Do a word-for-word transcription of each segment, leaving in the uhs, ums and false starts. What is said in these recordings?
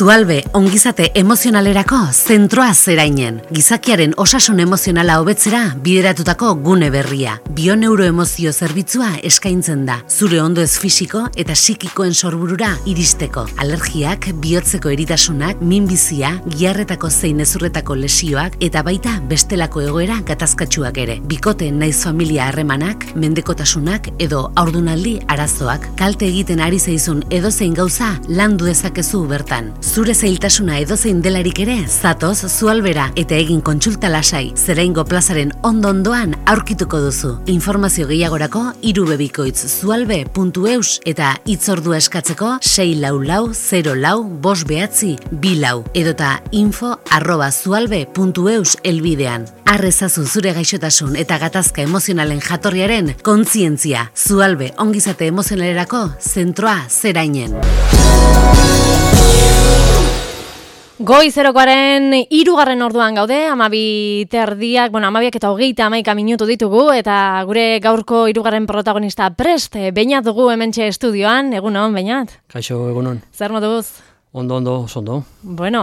Zualbe ongizate emozionalerako zentroa zerainen. Gizakiaren osasun emozionala hobetzera bideratutako gune berria. Bioneuroemozio zerbitzua eskaintzen da. Zure ondo ez fisiko eta psikikoen sorburura iristeko. Alergiak, bihotzeko eritasunak, minbizia, giharretako zein ezurretako lesioak eta baita bestelako egoera gatazkatsuak ere. Bikote naiz familia harremanak, mendekotasunak edo haurdunaldi arazoak. Kalte egiten ari zaizun edozein gauza landu dezakezu bertan. Zure zailtasuna edozein delarik ere, zatoz Zualbera eta egin kontsulta lasai. Zeraingo plazaren ondo-ondoan aurkituko duzu. Informazio gehiagorako irubebikoitz zualbe puntu eus eta hitzordua eskatzeko sei lau lau zero lau bost behatzi bi lau edota info arroba zualbe puntu eus elbidean. Arrezazu zure gaixotasun eta gatazka emozionalen jatorriaren kontzientzia. Zualbe ongizate emozionalerako zentroa zerainen. Goizerokoaren hirugarren orduan gaude, amabi terdiak, bueno, amabiak eta hogeita hamaika minutu ditugu, eta gure gaurko hirugarren protagonista prest, Beñat dugu hementxe estudioan, egunon, Beñat? Kaixo, egunon. Zer moduz? Ondo, ondo, ondo. Bueno,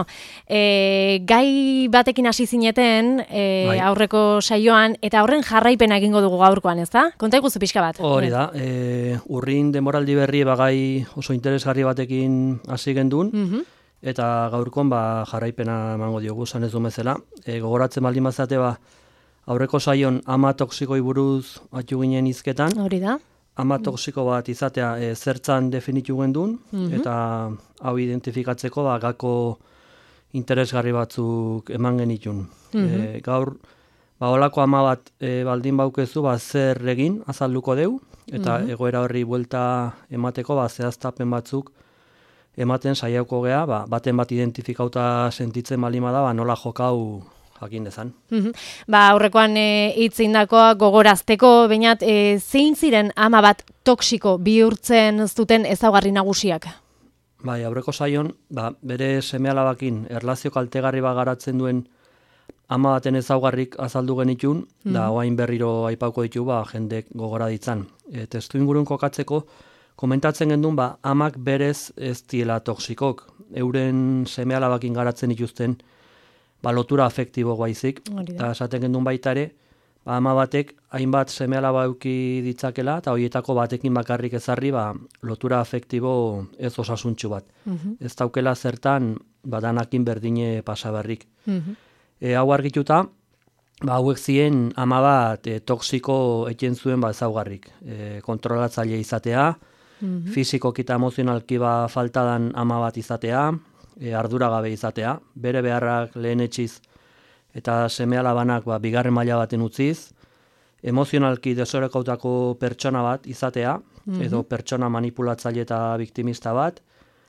e, gai batekin hasi zineten e, bai. Aurreko saioan, eta horren jarraipena egingo dugu gaurkoan, ez da? Konta iguzu pixka bat. Hori da, e, urrin demoraldi berri bagai oso interesgarri batekin hasi gendun, uh-huh. Eta gaurkon ba, jarraipena emango diogu, zanez du bezala. E, gogoratzen baldin bazate ba, aurreko saion ama toxikoi buruz atu ginen hizketan. Hori da. Ama toxiko bat izatea e, zertzan definitu gendun, uh-huh. Eta hau identifikatzeko ba, gako interesgarri batzuk eman genitun. Uh-huh. E, gaur, ba, olako ama bat e, baldin baukezu, ba, zer egin azalduko deu, eta uh-huh. Egoera horri buelta emateko ba, zehaztapen batzuk ematen saiauko gea, ba, baten bat identifikauta sentitzen balima da, ba, nola jokau jakin dezan. Mm-hmm. Ba, aurrekoan hitz e, indakoa gogorazteko, Beñat, e, zein ziren ama bat toxiko bihurtzen zuten ezaugarri nagusiak? Bai, aurreko saion, ba, bere seme-alabakin erlazio kaltegarri bat garatzen duen ama baten ezaugarrik azaldu genitun, mm-hmm. Da oain berriro aipauko ditu, ba, jendek gogora ditzan. E, testu ingurun kokatzeko, komentatzen gendun, ba, amak berez ez diela toxikok. Euren seme-alabakin garatzen dituzten ba, lotura afektibo baizik. Eta esaten gendun baita ere, ba, ama batek hainbat seme-alaba euki ditzakela, eta horietako batekin bakarrik ezarri ba, lotura afektibo ez osasuntxu bat. Uh-huh. Ez daukela zertan ba, danakin berdine pasaberrik. Uh-huh. E, hau argituta, ba, hauek ziren ama bat e, toxiko eten zuen ba, ezaugarrik. E, kontrolatzaile izatea, Mm-hmm. Fisikoki eta emozionalki ba faltadan ama bat izatea, e, arduragabe izatea, bere beharrak lehen etxiz eta seme-alabanak ba, bigarren maila baten utziz, emozionalki desorekautako pertsona bat izatea, mm-hmm. Edo pertsona manipulatzaile eta biktimista bat,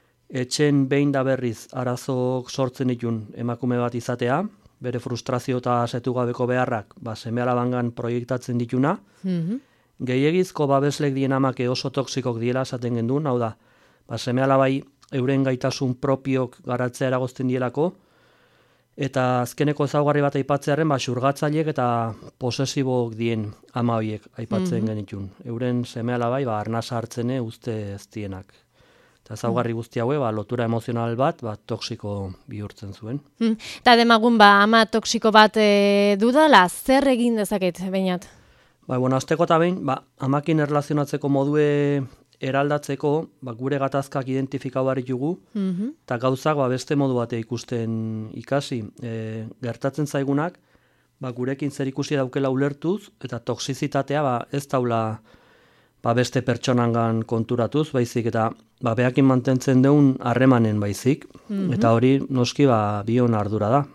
etxen behin da berriz arazok sortzen ditun emakume bat izatea, bere frustrazio eta asetugabeko beharrak ba, seme-alabangan proiektatzen dituna, mm-hmm. Gehiegizko babeslek dien amake oso toxikok diela esaten gendun, hau da, ba, seme-alabai euren gaitasun propiok garatzea eragozten dielako, eta azkeneko ezaugarri bat aipatzearen, ba, xurgatzaileek eta posesibok dien ama horiek aipatzen mm-hmm. genitun. Euren seme-alabai ba, arnasa hartzene uste ez dienak. Eta ezaugarri guzti haue, ba, lotura emozional bat, ba, toxiko bihurtzen zuen. Mm. Eta demagun, ba, ama toxiko bat e, dudala, zer egin dezaket, Beñat? Ba, bueno, azteko eta behin, ba, amakin erlazionatzeko modue eraldatzeko, ba, gure gatazkak identifikau barritugu, mm-hmm. Eta gauzak ba, beste modu bate ikusten ikasi. E, gertatzen zaigunak, ba, gurekin zer ikusi daukela ulertuz, eta toxizitatea ba, ez daula ba, beste pertsonangan konturatuz, baizik, eta ba, behakin mantentzen deun harremanen baizik, mm-hmm. Eta hori noski ba, bion ardura da.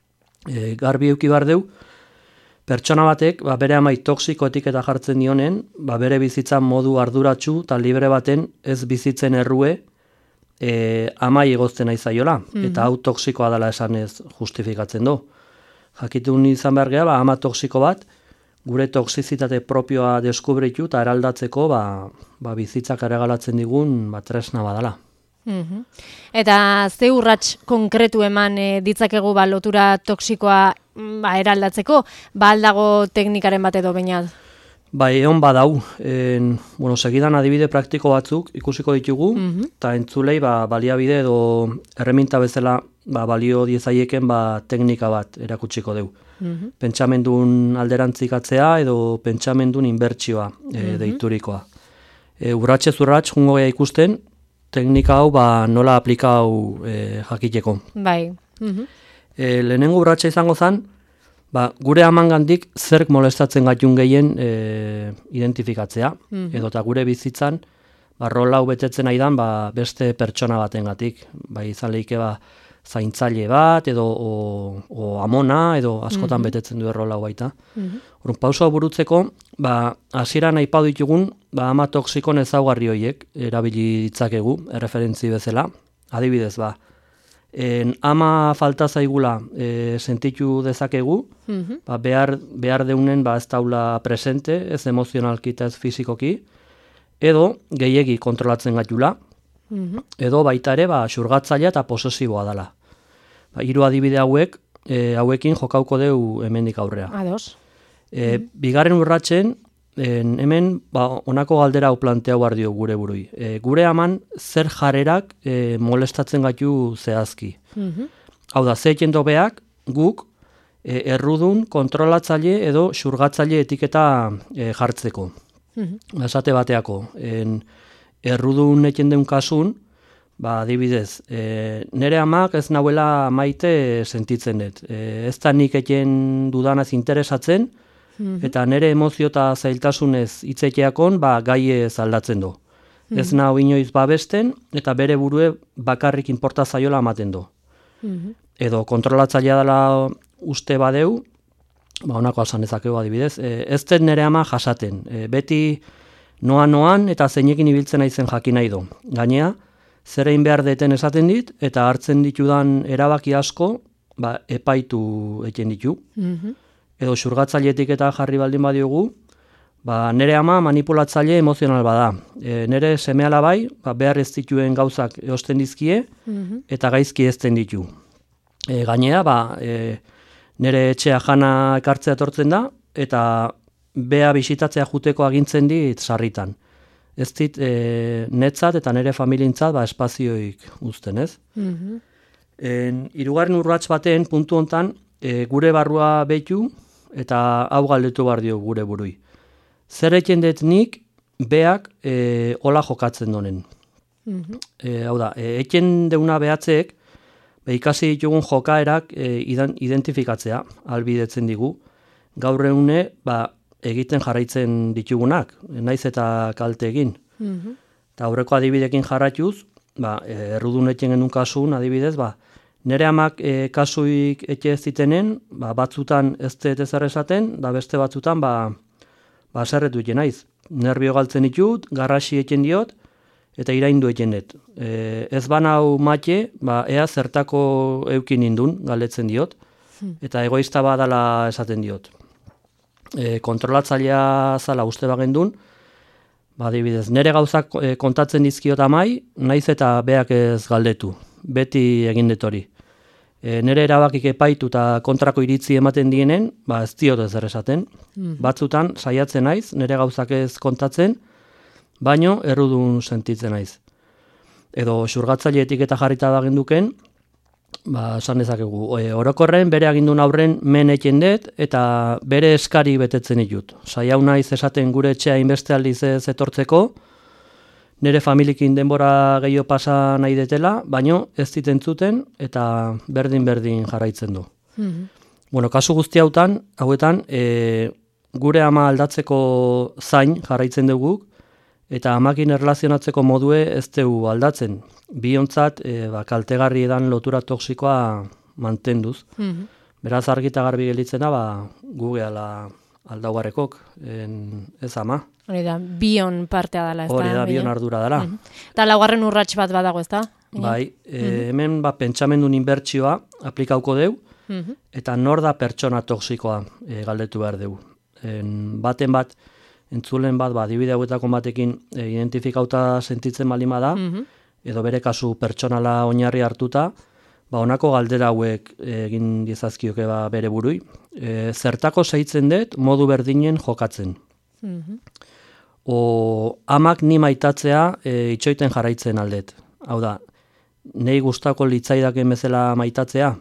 E, garbi euki bar deu, pertsona batek, ba, bere amai toxiko etiketa jartzen dionen, ba, bere bizitzan modu arduratsu eta libre baten ez bizitzen errue e, amai egozten nahi zaiola. Mm-hmm. Eta hau toxikoa dela esan ez justifikatzen do. Jakitun izan behar geha, ba, ama toxiko bat, gure toxizitate propioa deskubritu eta eraldatzeko ba, ba, bizitzak erregalatzen digun ba, tresna badala. Mm-hmm. Eta ze urrats konkretu eman e, ditzakegu ba, lotura toxikoa ba, eraldatzeko, ba aldago teknikaren bat edo Beñat? Bai, egon badau, en, bueno, segidan adibide praktiko batzuk ikusiko ditugu, eta mm-hmm. entzulei ba, baliabide edo erreminta bezala ba, balio diezaieken ba, teknika bat erakutsiko deu. Mm-hmm. Pentsamendun alderantzikatzea edo pentsamendun inbertsioa e, mm-hmm. deiturikoa. E, urratxez urratx, jungo gea ikusten, teknika hau ba, nola aplikau e, jakiteko. Bai. Mm-hmm. E, lehenengo urratxa izango zen, ba, gure amangandik zerk molestatzen gaitun gehien e, identifikatzea, mm-hmm. edo eta gure bizitzan, ba, rol hau betetzen aidan ba, beste pertsona batengatik, ba, izan lehike ba, zaintzaile bat, edo o, o amona, edo askotan mm-hmm. betetzen du rol hau baita. Mm-hmm. Orduan, pauso hau burutzeko, ba, hasieran aipatu ditugun, ba, ama toksikon ezaugarri horiek erabili ditzakegu, erreferentzi bezala, adibidez, ba, En, ama falta zaigula e, sentitu dezakegu, mm-hmm. ba, behar, behar deunen ba, ez taula presente, ez emozionalki eta ez fizikoki, edo gehiegi kontrolatzen gaitula, mm-hmm. edo baita ere ba, xurgatzailea eta posesiboa dela. Ba, hiru adibide hauek, e, hauekin jokauko deu hemendik aurrea. Ados. E, mm-hmm. Bigarren urratzen, en, hemen ba, honako galdera hau planteau behar dio gure burui. E, gure aman zer jarerak e, molestatzen gaitu zehazki. Mm-hmm. Hau da, ze egin dobeak guk e, errudun kontrolatzaile edo xurgatzaile etiketa e, jartzeko. Mm-hmm. Esate bateako, en, errudun egin deun kasun, ba, adibidez, e, nere amak ez nauela maite sentitzen dut. E, ez da nik egin dudanaz interesatzen, eta nire emozio eta zailtasunez hitzekeakon ba, gai ez aldatzen du. Mm-hmm. Ez nahu inoiz babesten, eta bere burue bakarrik inporta zaiola ematen du. Mm-hmm. Edo kontrolatzailea dela uste badeu, ba, honako asan ezakegu adibidez, e, ez den nire ama jasaten. E, beti noan-noan eta zeinekin ibiltzen naizen jakin nahi du. Gainea, zerein behar deten esaten dit, eta hartzen ditudan erabaki asko ba, epaitu eken ditu. Mm-hmm. Edo xurgatzailetik eta jarri baldin badiogu, ba, nere ama manipulatzaile emozional bada. E, nere semeala bai, ba, behar ez dituen gauzak eosten dizkie, mm-hmm. eta gaizki ezten ditu. E, gainea, ba, e, nere etxea jana ekartzea etortzen da, eta bea bisitatzea juteko agintzen dit sarritan. Ez dit e, netzat eta nere familientzat ba, espazioik uzten, ez? Mm-hmm. En, hirugarren urrats baten, puntu hontan, e, gure barrua behitu, eta hau galdetu behar dio gure burui. Zer eken dut nik, beak e, hola jokatzen donen. Mm-hmm. E, hau da, e, eken deuna behatzeek, be, ikasi ditugun jokaerak e, identifikatzea, albidetzen digu. Gaur egune, ba, egiten jarraitzen ditugunak, naiz eta kalte egin. Mm-hmm. Eta aurreko adibidekin jarraituz, ba, errudun eken genuen kasun adibidez, ba, nere amak e, kasuik etxe ez ditenen, ba, batzutan ez dut ezer esaten, da beste batzutan ba, ba zerretu eken naiz. Nervio galtzen ditut, garrasi eken diot, eta iraindu eken dut. E, ez banau mate, ba, ea zertako eukin indun, galdetzen diot, eta egoista badala esaten diot. E, kontrolatzailea zala uste bagendun, ba, adibidez, nere gauzak e, kontatzen dizkiot amai, naiz eta beak ez galdetu. Beti egin dut hori. E, nere erabakik epaitu eta kontrako iritzi ematen dienen, ba ez diot ez esaten. Mm. Batzutan saiatzen naiz, nere gauzak ez kontatzen, baino errudun sentitzen naiz. Edo xurgatzaile etiketa jarrita da genduken, ba esan dezakegu, e, orokorren bere agindun aurren men eken dut eta bere eskari betetzen ditut. Saiau naiz esaten gure etxea inbeste aldiz ez etortzeko, nire familikin denbora gehiago pasa nahi detela, baino ez ditentzuten eta berdin-berdin jarraitzen du. Mm-hmm. Bueno, kasu guzti hautan, hauetan, e, gure ama aldatzeko zain jarraitzen dugu, eta amakin erlazionatzeko modue ez dugu aldatzen. Biontzat, e, ba, kaltegarri edan lotura toksikoa mantenduz. Mm-hmm. Beraz argita garbi gelditzen da, ba, gu gehala aldaugarrekok, ez ama. Hori da, bion partea dela, ez da? Hori da, bion ardura dela. Mm-hmm. Eta laugarren urrats bat badago, ez da? Bai, e, mm-hmm. hemen ba, pentsamendun inbertsioa aplikauko deu, mm-hmm. eta nor da pertsona toksikoa e, galdetu behar deu. En, baten bat, entzulen bat, ba, adibide hauetako batekin e, identifikauta sentitzen balima da, mm-hmm. edo bere kasu pertsonala oinarri hartuta, ba, honako galdera hauek egin dizazkioke ba, bere burui. E, zertako seitzen dut modu berdinen jokatzen. Mhm. O amak ni maitatzea e, itxoiten jarraitzen aldet. Hau da, nei gustako litzaidaken bezala maitatzea,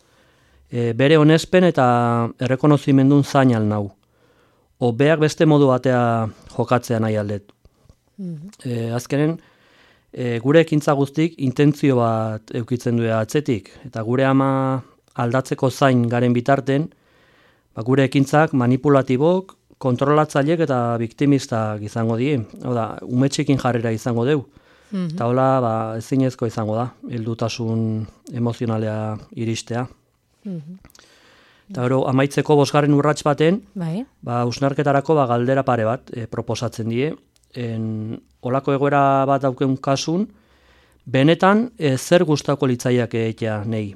e, bere onespen eta errekonozimendun zain alnau. O beak beste modu batea jokatzea nahi aldet. Mhm. E, azkenen, e, gure ekintza guztik intentzio bat eukitzen du atzetik, eta gure ama aldatzeko zain garen bitarten, ba, gure ekintzak manipulatibok, kontrolatzaileek eta biktimistak izango die. Hau da, umetxekin jarrera izango deu. Mhm. Eta hola, ba, ezinezko izango da, heldutasun emozionalea iristea. Mhm. Eta gero, amaitzeko bosgarren urrats baten, Bai. ba, usnarketarako ba, galdera pare bat e, proposatzen die. En, olako egoera bat dauken kasun, benetan e, zer gustako litzaiak egitea nei.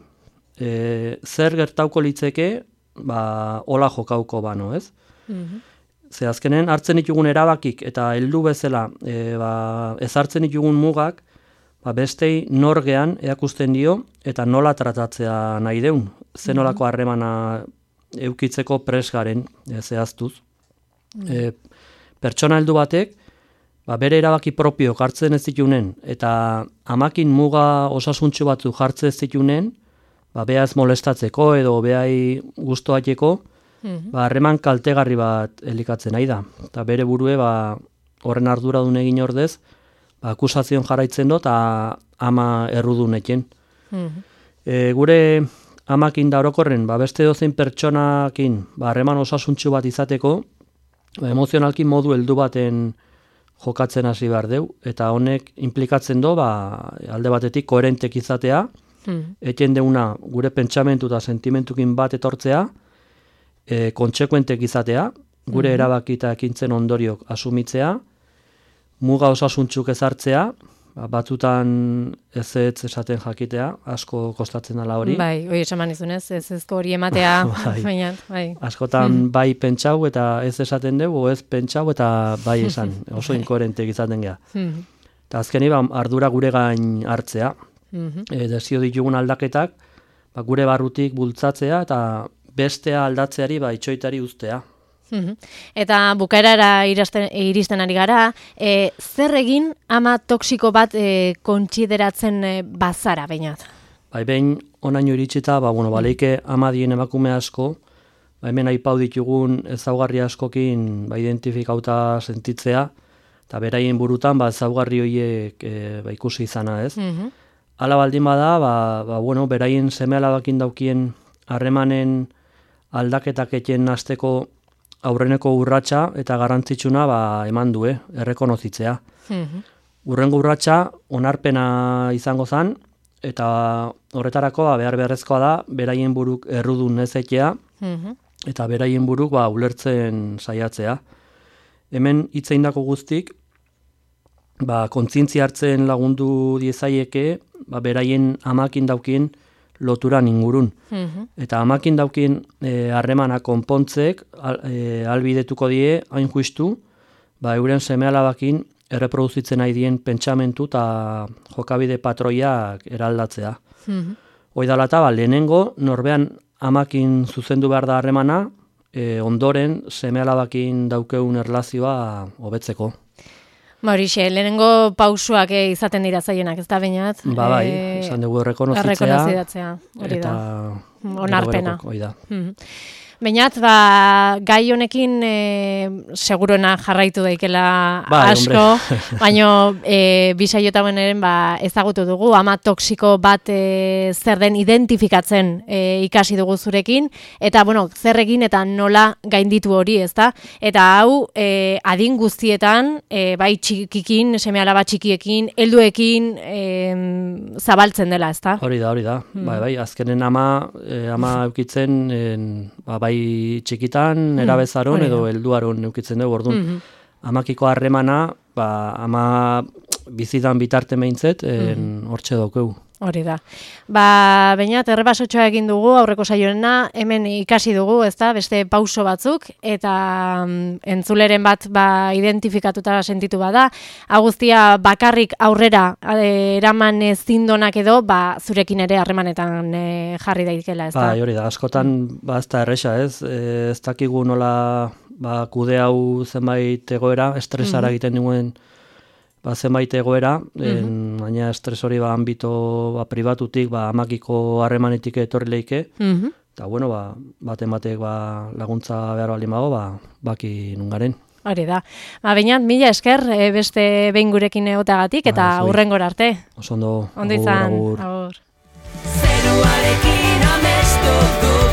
E, zer gertauko litzeke, ba, hola jokauko bano, ez? Mhm. Ze azkenen hartzen ditugun erabakik eta heldu bezala e, ba, ezartzen ditugun mugak, ba, bestei norgean erakusten dio eta nola tratatzea nahi deun. Zer nolako harremana eukitzeko presgaren e, zehaztuz. E, pertsona heldu batek, ba, bere erabaki propio jartzen ez ditunen eta amakin muga osasuntxu batzu jartzen ez ditunen, ba, bea ez molestatzeko edo beai gustoateko, ba, harreman kaltegarri bat elikatzen nahi da. Eta bere burue, ba, horren arduradun egin ordez, ba, akusazion jarraitzen do, eta ama erruduneken. E, gure amakin da orokorren, ba, beste dozein pertsonakin, ba, harreman osasuntxu bat izateko, ba, emozionalki modu heldu baten jokatzen hasi behar deu, eta honek implikatzen do, ba, alde batetik koherentek izatea, eten deuna gure pentsamentu eta sentimentukin bat etortzea, e, kontsekuentek izatea, gure Mhm. erabaki eta ekintzen ondoriok asumitzea, muga osasuntxuk ezartzea, ba, batzutan ez ez esaten jakitea, asko kostatzen dela hori. Bai, hori esan izunez, ez ezko hori ematea, Bai. baina, bai. Askotan Mhm. bai pentsau eta ez esaten dugu, o ez pentsau eta bai esan, oso Bai. inkoherentek izaten gea. Mhm. Eta azkeni ba, ardura gure gain hartzea, Mhm. e, desio ditugun aldaketak, ba, gure barrutik bultzatzea eta bestea aldatzeari ba, itxoitari uztea. Mhm. Eta bukaerara iristen, iristen ari gara, e, zer egin ama toksiko bat e, kontsideratzen e, bazara, bainat? Bai, behin onaino iritsita, ba, bueno, baleike amadien emakume asko, ba, hemen aipau ditugun ezaugarri askokin ba, identifikauta sentitzea, eta beraien burutan ba, ezaugarri horiek e, ba, ikusi izana, ez? Mhm. Hala baldin bada, ba, ba, bueno, beraien seme-alabakin daukien harremanen aldaketak eten hasteko aurreneko urratsa eta garrantzitsuna ba, eman du, eh, errekonozitzea. Mhm. Urrengo urratsa onarpena izango zan, eta horretarako ba, behar beharrezkoa da, beraien buruk errudun ezetea, Mhm. eta beraien buruk ba, ulertzen saiatzea. Hemen hitzeindako guztik, ba, kontzientzia hartzen lagundu diezaieke, ba, beraien amakin daukien loturan ingurun. Mhm. Eta amakin daukien eh, harremana konpontzek al, eh, albidetuko die, hain justu, ba, euren seme-alabakin erreproduzitzen nahi dien pentsamentu eta jokabide patroiak eraldatzea. Mhm. Hoi dala eta, ba, lehenengo, norbean amakin zuzendu behar da harremana, e, ondoren seme-alabakin daukeun erlazioa hobetzeko. Ba, horixe, lehenengo pausuak eh, izaten dira zaienak, ez da bainat? Ba, bai, Eh, esan dugu errekonozitzea, errekonozitzea, hori eta da. gero Onarpena. geroko, hori da. Mhm. Bainat, ba, gai honekin e, seguruena jarraitu daikela Bai, asko, baino e, bisaiotamen eren ba, ezagutu dugu, ama toksiko bat e, zer den identifikatzen e, ikasi dugu zurekin, eta bueno, zer egin eta nola gainditu hori, ezta? Eta hau, e, adin guztietan, e, bai txikikin, seme-alaba txikiekin, helduekin e, zabaltzen dela, ezta? Hori da, hori da. Bai, bai, azkenen ama, eh, ama eukitzen, en, ba, bai txikitan, erabezaron hori da. edo helduaron eukitzen dugu, orduan. Mhm. Amakiko harremana, ba, ama bizitan bitarte meintzet, en, hortxe daukeu. Hori da. Ba, bainat, errebasotxoa egin dugu, aurreko saioena, hemen ikasi dugu, ezta, beste pauso batzuk, eta mm, entzuleren bat ba, identifikatuta sentitu bada. Agustia bakarrik aurrera e, eraman zindonak edo, ba, zurekin ere harremanetan e, jarri daikela, ezta? Bai, hori da, askotan, ba, ez da erresa, ez? E, ez dakigu nola ba, kude hau zenbait egoera, estresara egiten duen ba, zenbait egoera, en, baina estres hori ba, ambito ba, pribatutik, ba, amakiko harremanetik etorri leike, eta bueno, ba, bate batek ba, laguntza behar bali mago, ba, baki nungaren. Hori da. Ba, baina, mila esker, e, beste behin gurekin egotagatik, eta ba, hurrengora arte. Oso ondo. Ondo izan, agur. Zeruarekin amestu du.